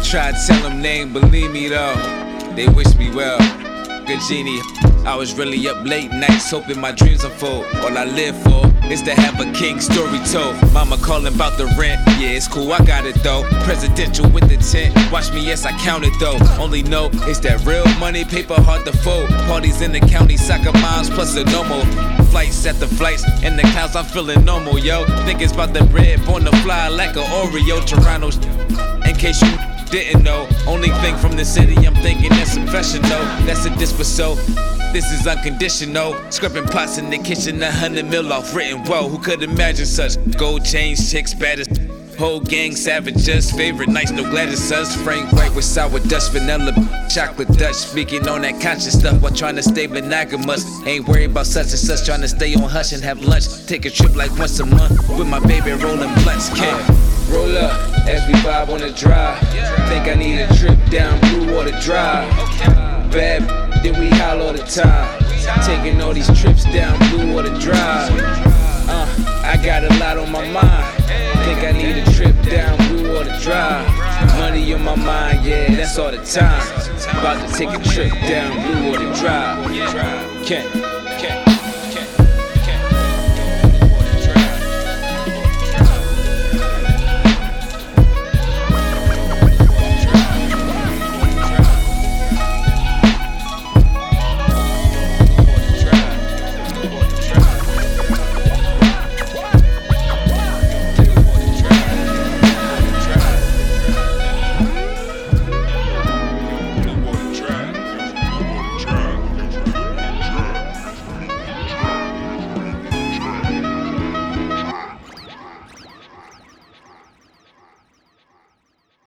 Tried to tell them they ain't believe me though. They wish me well. Good genie. I was really up late nights hoping my dreams unfold. All I live for is to have a king story told. Mama calling about the rent. Yeah, it's cool, I got it though. Presidential with the tent. Watch me, yes, I count it though. Only know it's that real money, paper hard to fold. Parties in the county, soccer moms plus a normal. Flights at the flights, in the clouds, I'm feeling normal, yo. Think it's about the bread, born to fly like a Oreo. Toronto, in case you didn't know. Only thing from the city, I'm thinking that's professional. That's a disp so. This is unconditional. Scrubbing pots in the kitchen, 100 mil off written. Whoa, who could imagine such? Gold chains, chicks, baddest. Whole gang savages, favorite nights, no Gladys us. Frank White with sour dust, vanilla, chocolate Dutch. Speaking on that conscious stuff while trying to stay monogamous. Ain't worried about such and such, trying to stay on hush and have lunch. Take a trip like once a month with my baby rolling blunts. Roll up as we vibe on the drive. Think I need a trip down Blue Water Drive. Bad, then we holler all the time. Taking all these trips down Blue Water Drive. I got a lot on my mind. Think I need a trip down Blue Water Drive. Money on my mind, yeah, that's all the time. About to take a trip down Blue Water Drive. Kent.